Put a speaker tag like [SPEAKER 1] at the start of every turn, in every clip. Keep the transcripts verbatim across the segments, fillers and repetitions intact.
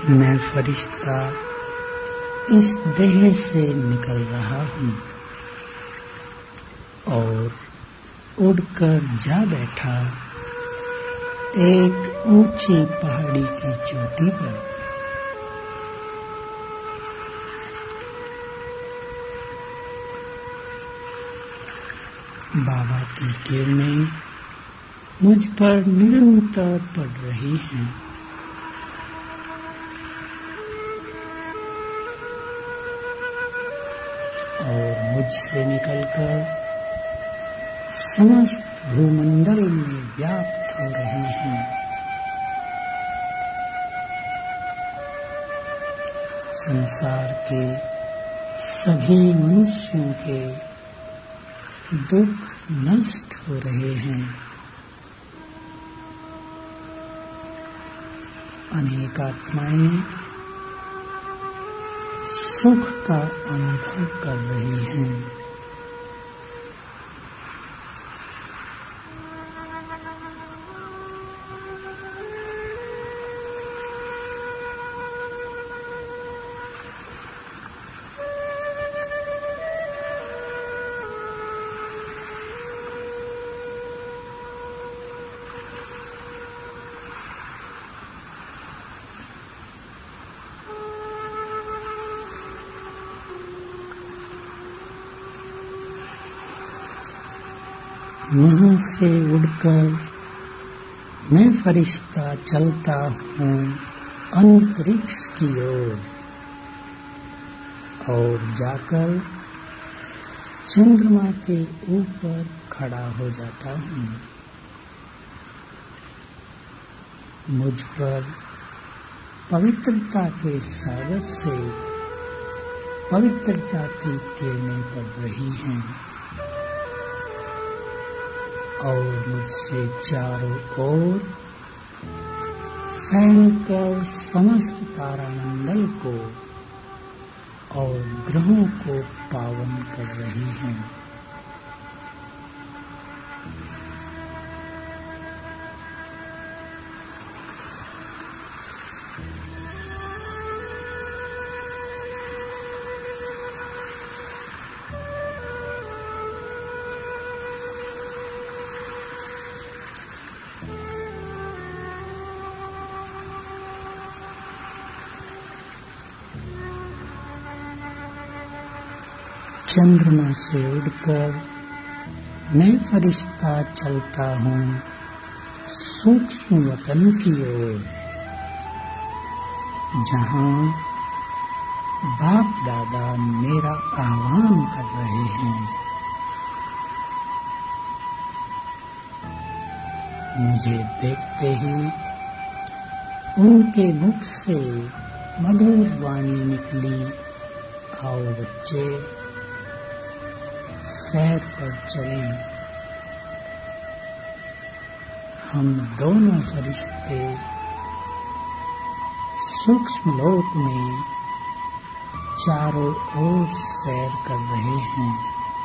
[SPEAKER 1] मैं फरिश्ता इस देह से निकल रहा हूँ और उड़कर जा बैठा एक ऊंची पहाड़ी की चोटी पर। बाबा की किरणें मुझ पर निरंतर पड़ रही हैं। और मुझसे निकलकर समस्त भूमंडल में व्याप्त हो रही हैं। संसार के सभी मनुष्यों के दुख नष्ट हो रहे हैं। अनेक आत्माएं सुख का अनुभव कर रही हैं। वहां से उड़कर मैं फरिश्ता चलता हूँ अंतरिक्ष की ओर और जाकर चंद्रमा के ऊपर खड़ा हो जाता हूँ। मुझ पर पवित्रता के सागर से पवित्रता की किरणें पड़ रही हैं और मुझसे चारों ओर फैलकर समस्त तारामंडल को और ग्रहों को पावन कर रही हैं। चंद्रमा से उड़कर मैं फरिश्ता चलता हूँ सूक्ष्म वतन की ओर, जहाँ बाप दादा मेरा आह्वान कर रहे हैं। मुझे देखते ही उनके मुख से मधुर वाणी निकली, आओ बच्चे सैर पर चलें। हम दोनों फरिश्ते सूक्ष्म लोक में चारों ओर सैर कर रहे हैं।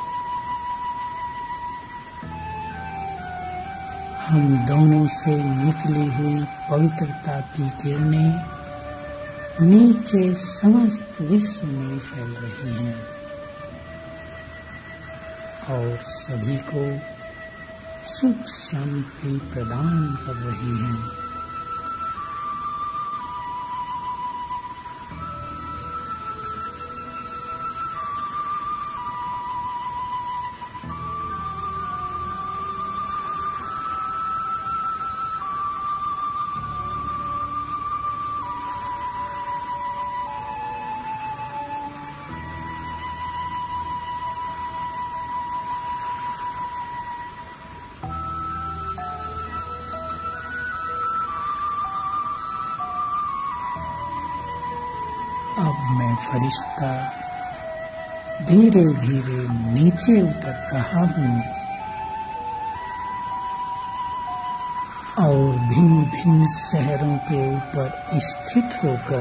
[SPEAKER 1] हम दोनों से निकली हुई पवित्रता की किरणें नीचे समस्त विश्व में फैल रही हैं और सभी को सुख शांति प्रदान कर रही हैं। अब मैं फरिश्ता धीरे धीरे नीचे उतर रहा हूँ और भिन्न भिन्न शहरों के ऊपर स्थित होकर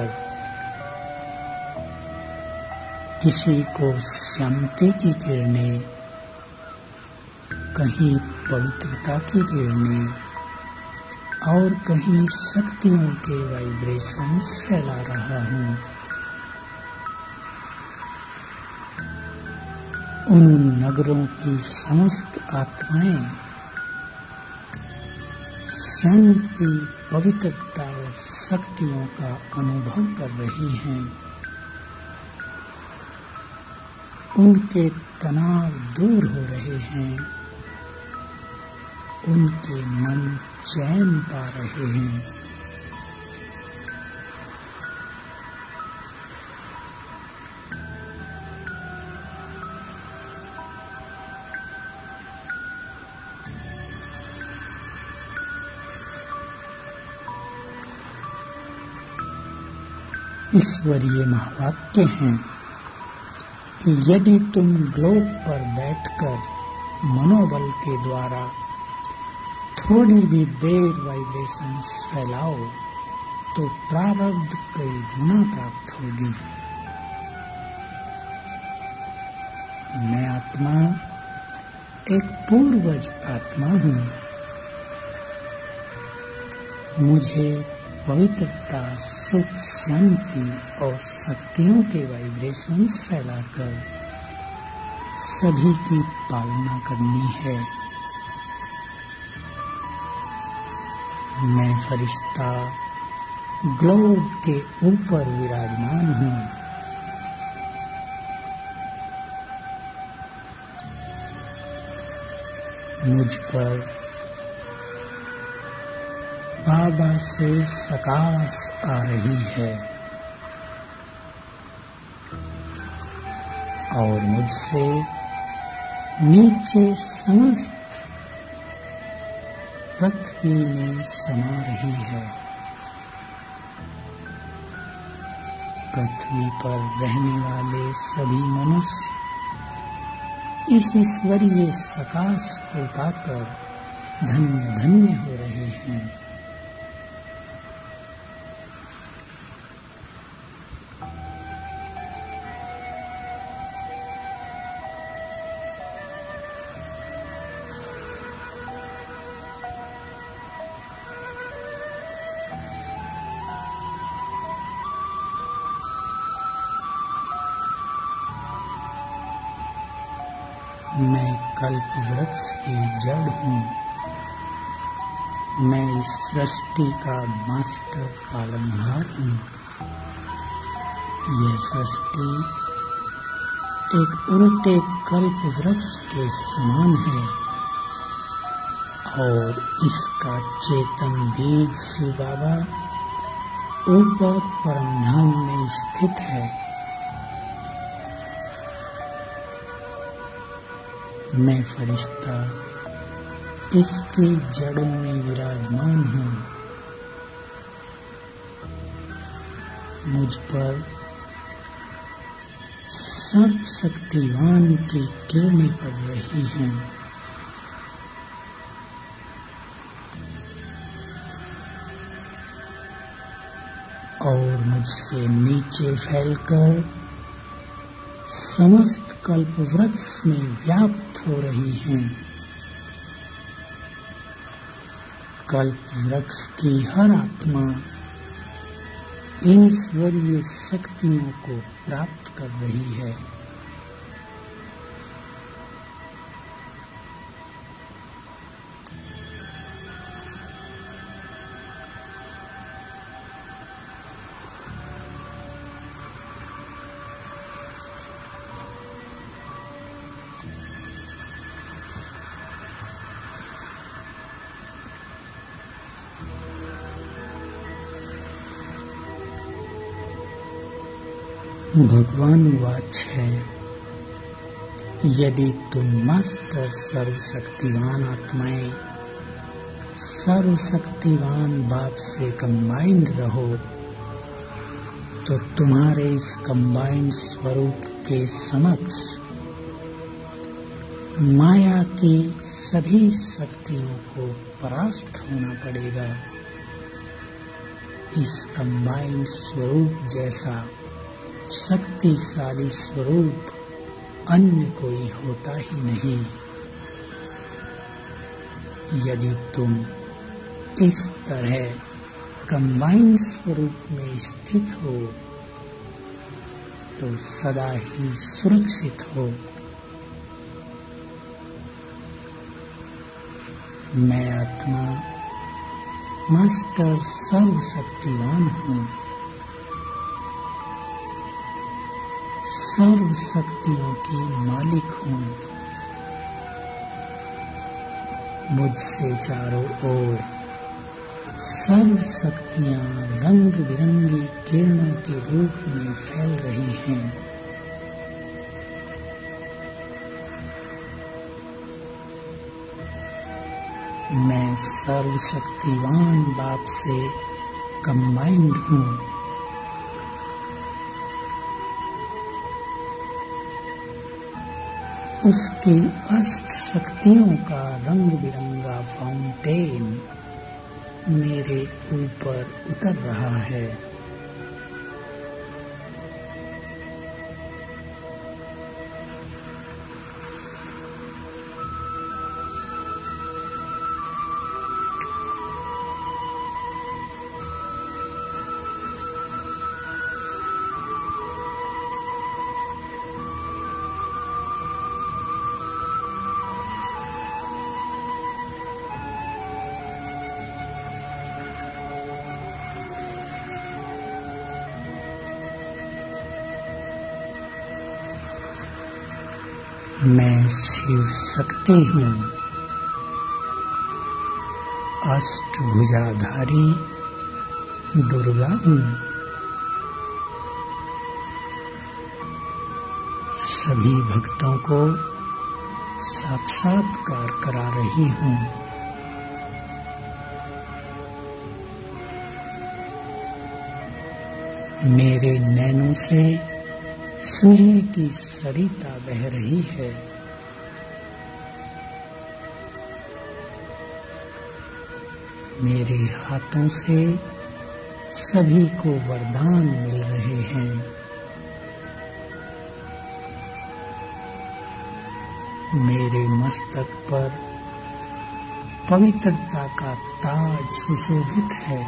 [SPEAKER 1] किसी को शांति की किरणें, कहीं पवित्रता की किरणें और कहीं शक्तियों के वाइब्रेशंस फैला रहा हूँ। उन नगरों की समस्त आत्माएं शांति, पवित्रता और शक्तियों का अनुभव कर रही हैं। उनके तनाव दूर हो रहे हैं, उनके मन चैन पा रहे हैं। ईश्वरीय महावाक्य हैं कि यदि तुम ग्लोब पर बैठकर मनोबल के द्वारा थोड़ी भी देर वाइब्रेशंस फैलाओ तो प्रारब्ध कई गुना प्राप्त होगी। मैं आत्मा एक पूर्वज आत्मा हूँ। मुझे पवित्रता, सुख, शांति और शक्तियों के वाइब्रेशंस फैलाकर सभी की पालना करनी है। मैं फरिश्ता ग्लोब के ऊपर विराजमान हूँ। मुझ पर बाबा से सकाश आ रही है और मुझसे नीचे समस्त पृथ्वी में समा रही है। पृथ्वी पर रहने वाले सभी मनुष्य इस ईश्वरीय सकाश को पाकर धन्य धन्य हो रहे हैं। मैं कल्प वृक्ष की जड़ हूँ। मैं इस सृष्टि का मास्टर पालनहार हूँ। यह सृष्टि एक उल्टे कल्प वृक्ष के समान है और इसका चेतन बीज शिव बाबा ऊपर परमधाम में स्थित है। मैं फरिश्ता इसकी जड़ों में विराजमान हूँ। मुझ पर सर्वशक्तिवान की किरणें पड़ रही हैं। और मुझसे नीचे फैलकर समस्त कल्प वृक्ष में व्याप्त हो रही हैं। कल्प वृक्ष की हर आत्मा इन ईश्वरीय शक्तियों को प्राप्त कर रही है। भगवान वाच है, यदि तुम मास्टर सर्वशक्तिवान आत्माएं सर्वशक्तिवान बाप से कंबाइंड रहो तो तुम्हारे इस कंबाइंड स्वरूप के समक्ष माया की सभी शक्तियों को परास्त होना पड़ेगा। इस कंबाइंड स्वरूप जैसा शक्तिशाली स्वरूप अन्य कोई होता ही नहीं। यदि तुम इस तरह कंबाइंड स्वरूप में स्थित हो तो सदा ही सुरक्षित हो। मैं आत्मा मास्टर सर्वशक्तिवान हूँ, सर्व शक्तियों की मालिक हूँ। मुझसे चारों ओर सर्व शक्तियाँ रंग बिरंगी किरणों के रूप में फैल रही हैं। मैं सर्वशक्तिवान बाप से कंबाइंड हूँ। उसकी अष्ट शक्तियों का रंग बिरंगा फाउंटेन मेरे ऊपर उतर रहा है। मैं शिव शक्ति हूँ, अष्टभुजाधारी दुर्गा हूँ। सभी भक्तों को साक्षात्कार करा रही हूँ। मेरे नैनों से स्नेह की सरिता बह रही है। मेरे हाथों से सभी को वरदान मिल रहे हैं। मेरे मस्तक पर पवित्रता का ताज सुशोभित है।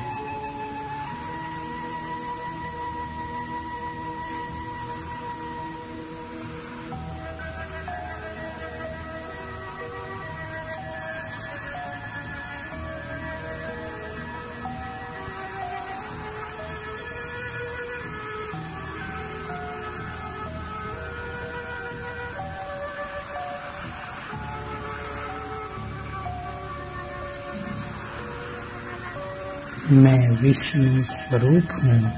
[SPEAKER 1] मैं विष्णु स्वरूप हूँ,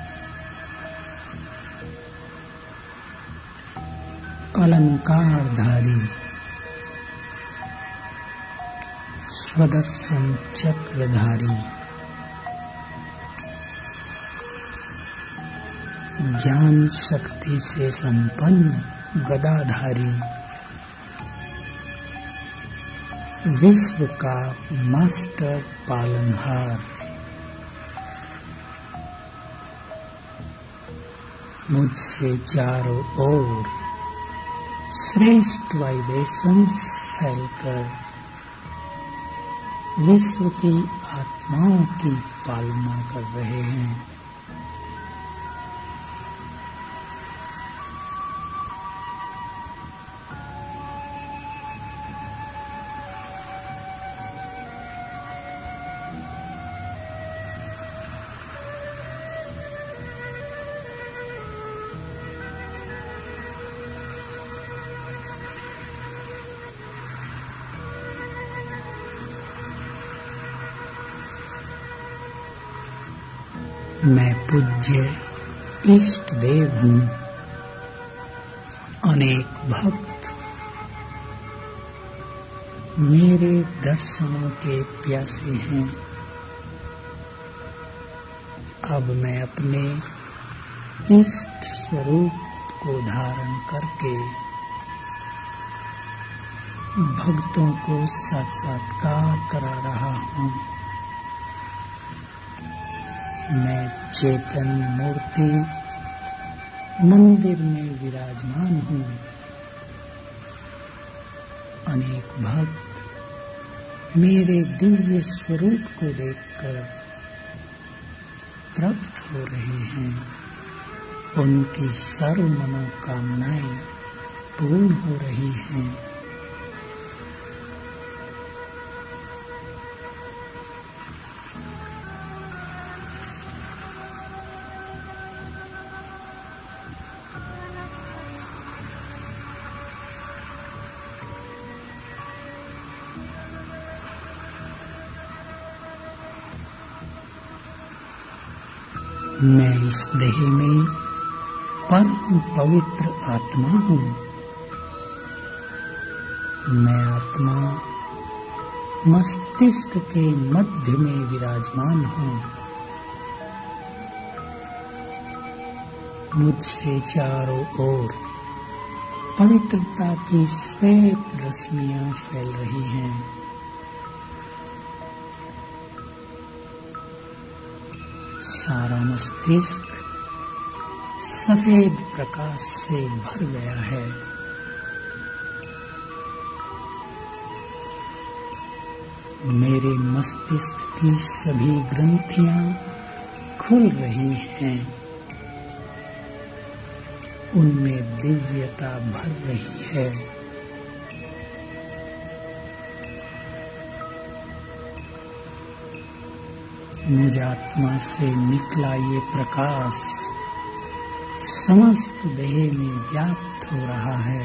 [SPEAKER 1] अलंकारधारी स्वदर्शन चक्रधारी ज्ञान शक्ति से संपन्न गदाधारी विश्व का मास्टर पालनहार। मुझसे चारों ओर श्रेष्ठ वाइब्रेशंस फैलकर विश्व की आत्माओं की पालना कर रहे हैं। मैं पूज्य इष्ट देव हूँ। अनेक भक्त मेरे दर्शनों के प्यासे हैं। अब मैं अपने इष्ट स्वरूप को धारण करके भक्तों को साक्षात्कार करा रहा हूँ। मैं चेतन मूर्ति मंदिर में विराजमान हूँ। अनेक भक्त मेरे दिव्य स्वरूप को देखकर तृप्त हो रहे हैं। उनकी सर्व मनोकामनाएं पूर्ण हो रही हैं। मैं इस देह में परम पवित्र आत्मा हूँ। मैं आत्मा मस्तिष्क के मध्य में विराजमान हूँ। मुझसे चारों ओर पवित्रता की श्वेत रश्मियां फैल रही हैं। सारा मस्तिष्क सफेद प्रकाश से भर गया है। मेरे मस्तिष्क की सभी ग्रंथियां खुल रही हैं। उनमें दिव्यता भर रही है। मुझ आत्मा से निकला ये प्रकाश समस्त देह में व्याप्त हो रहा है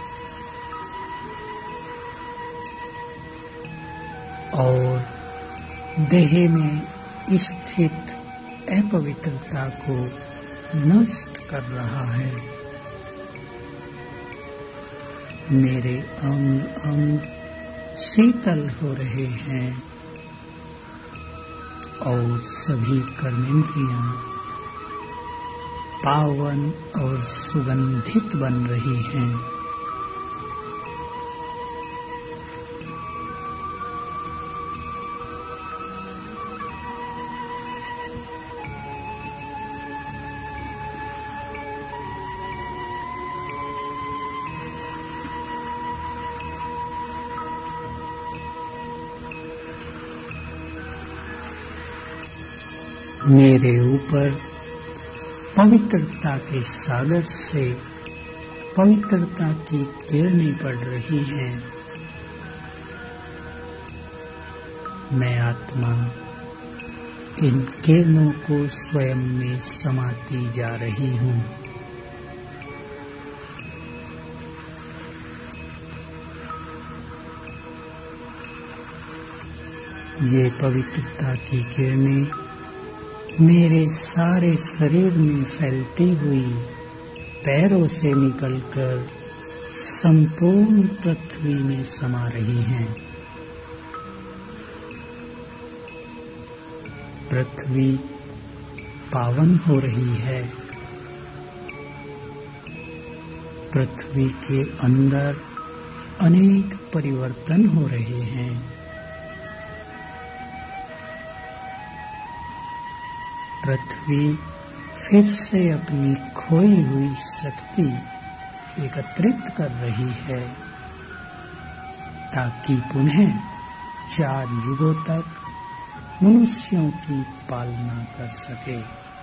[SPEAKER 1] और देह में स्थित अपवित्रता को नष्ट कर रहा है। मेरे अंग अंग शीतल हो रहे हैं और सभी कर्मेंद्रियां पावन और सुगंधित बन रही हैं। मेरे ऊपर पवित्रता के सागर से पवित्रता की किरणें पड़ रही हैं। मैं आत्मा इन किरणों को स्वयं में समाती जा रही हूँ। ये पवित्रता की किरणें मेरे सारे शरीर में फैलती हुई पैरों से निकलकर संपूर्ण पृथ्वी में समा रही हैं। पृथ्वी पावन हो रही है। पृथ्वी के अंदर अनेक परिवर्तन हो रहे हैं। पृथ्वी फिर से अपनी खोई हुई शक्ति एकत्रित कर रही है ताकि पुनः चार युगों तक मनुष्यों की पालना कर सके।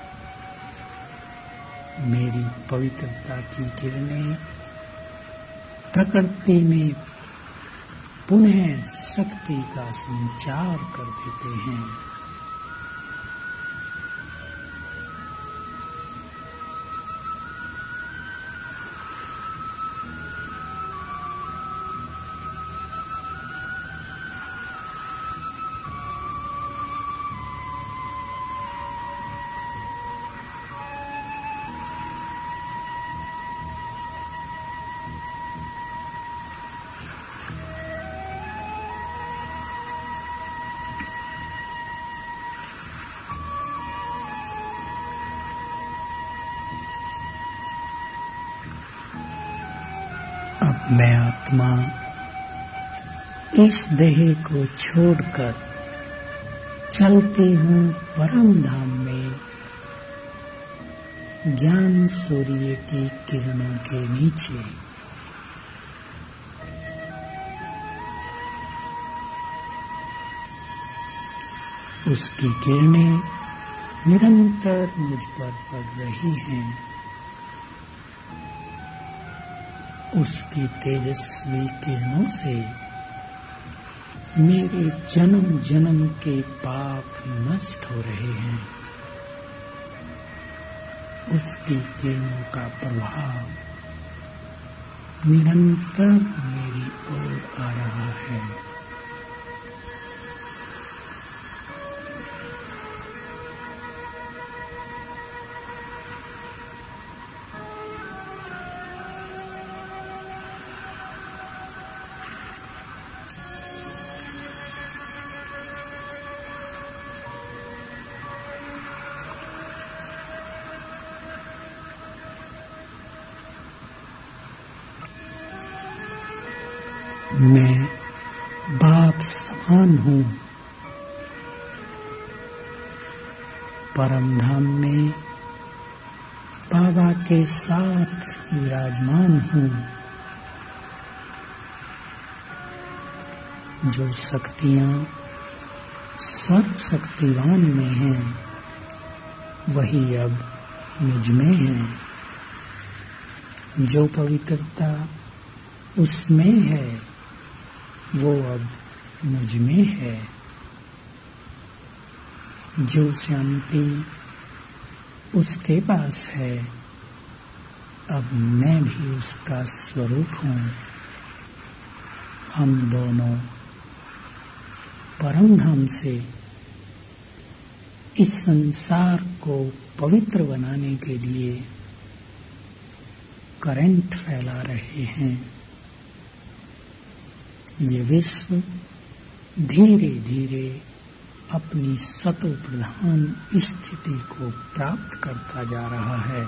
[SPEAKER 1] मेरी पवित्रता की किरणें प्रकृति में पुनः शक्ति का संचार कर देते हैं। अब मैं आत्मा इस देह को छोड़कर चलती हूँ परम धाम में, ज्ञान सूर्य की किरणों के नीचे। उसकी किरणें निरंतर मुझ पर पड़ रही हैं। उसकी तेजस्वी किरणों से मेरे जन्म जन्म के पाप नष्ट हो रहे हैं। उसकी किरणों का प्रभाव निरंतर मेरी ओर आ रहा है। मैं बाप समान हूँ। परम धाम में बाबा के साथ विराजमान हूँ। जो शक्तियाँ सर्वशक्तिवान में हैं, वही अब मुझ में है। जो पवित्रता उसमें है, वो अब मुझ में है। जो शांति उसके पास है, अब मैं भी उसका स्वरूप हूँ। हम दोनों परम धाम से इस संसार को पवित्र बनाने के लिए करंट फैला रहे हैं। ये विश्व धीरे धीरे अपनी सतो प्रधान स्थिति को प्राप्त करता जा रहा है।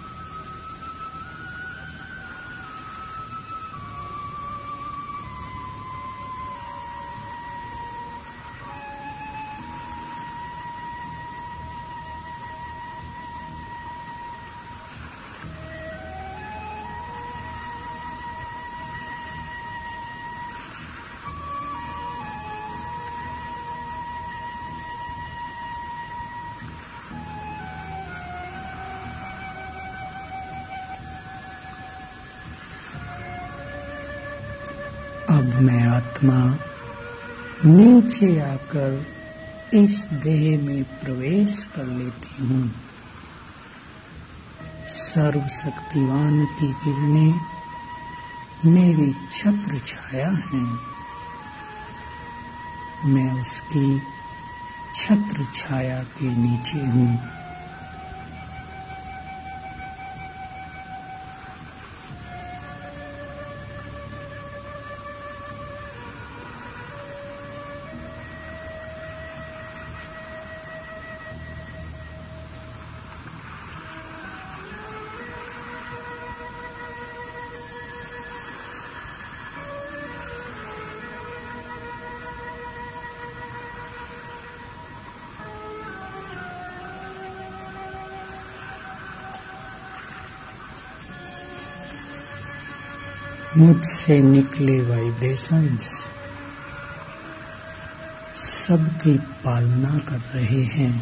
[SPEAKER 1] अब मैं आत्मा नीचे आकर इस देह में प्रवेश कर लेती हूँ। सर्वशक्तिवान की किरणें मेरी छत्र छाया हैं। मैं उसकी छत्र छाया के नीचे हूँ। मुझसे निकले वाइब्रेशंस सबकी पालना कर रहे हैं।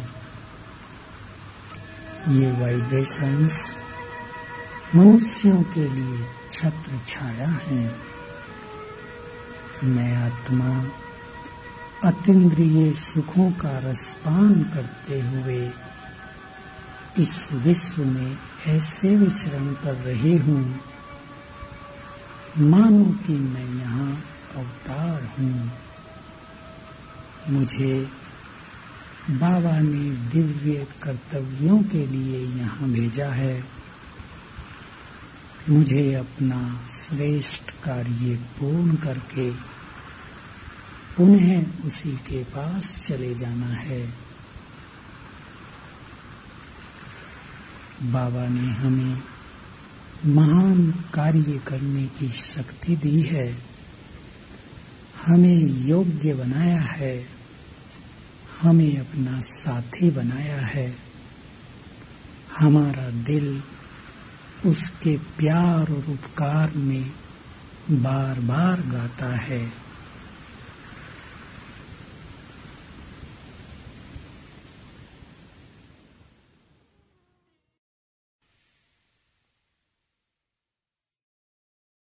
[SPEAKER 1] ये वाइब्रेशंस मनुष्यों के लिए छत्र छाया है। मैं आत्मा अतीन्द्रिय सुखों का रसपान करते हुए इस विश्व में ऐसे विचरण कर रही हूँ मानो कि मैं यहाँ अवतार हूँ। मुझे बाबा ने दिव्य कर्तव्यों के लिए यहाँ भेजा है। मुझे अपना श्रेष्ठ कार्य पूर्ण करके पुनः उसी के पास चले जाना है। बाबा ने हमें महान कार्य करने की शक्ति दी है। हमें योग्य बनाया है। हमें अपना साथी बनाया है। हमारा दिल उसके प्यार और उपकार में बार बार गाता है।